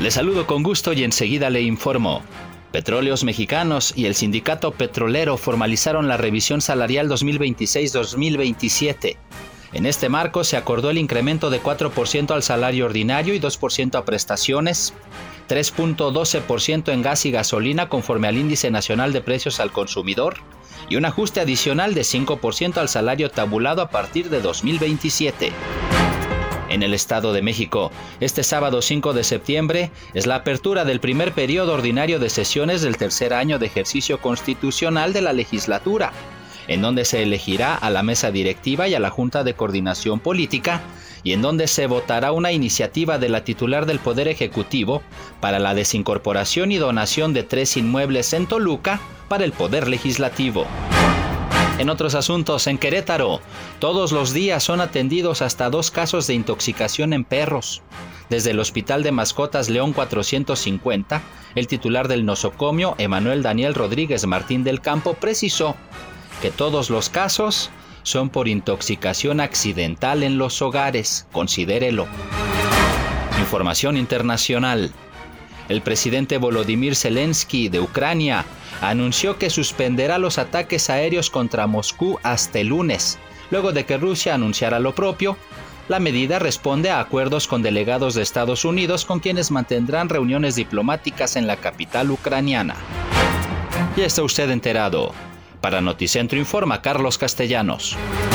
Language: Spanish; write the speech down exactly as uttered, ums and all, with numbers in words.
Le saludo con gusto y enseguida le informo. Petróleos Mexicanos y el Sindicato Petrolero formalizaron la revisión salarial dos mil veintiséis dos mil veintisiete. En este marco se acordó el incremento de cuatro por ciento al salario ordinario y dos por ciento a prestaciones, tres punto doce por ciento en gas y gasolina conforme al Índice Nacional de Precios al Consumidor y un ajuste adicional de cinco por ciento al salario tabulado a partir de dos mil veintisiete. En el Estado de México, este sábado cinco de septiembre es la apertura del primer periodo ordinario de sesiones del tercer año de ejercicio constitucional de la legislatura, en donde se elegirá a la mesa directiva y a la Junta de Coordinación Política, y en donde se votará una iniciativa de la titular del Poder Ejecutivo para la desincorporación y donación de tres inmuebles en Toluca para el Poder Legislativo. En otros asuntos, en Querétaro, todos los días son atendidos hasta dos casos de intoxicación en perros. Desde el Hospital de Mascotas León cuatrocientos cincuenta, el titular del nosocomio, Emanuel Daniel Rodríguez Martín del Campo, precisó que todos los casos son por intoxicación accidental en los hogares. Considérelo. Información internacional. El presidente Volodymyr Zelensky de Ucrania anunció que suspenderá los ataques aéreos contra Moscú hasta el lunes, luego de que Rusia anunciara lo propio. La medida responde a acuerdos con delegados de Estados Unidos con quienes mantendrán reuniones diplomáticas en la capital ucraniana. Ya está usted enterado. Para Noticentro informa Carlos Castellanos.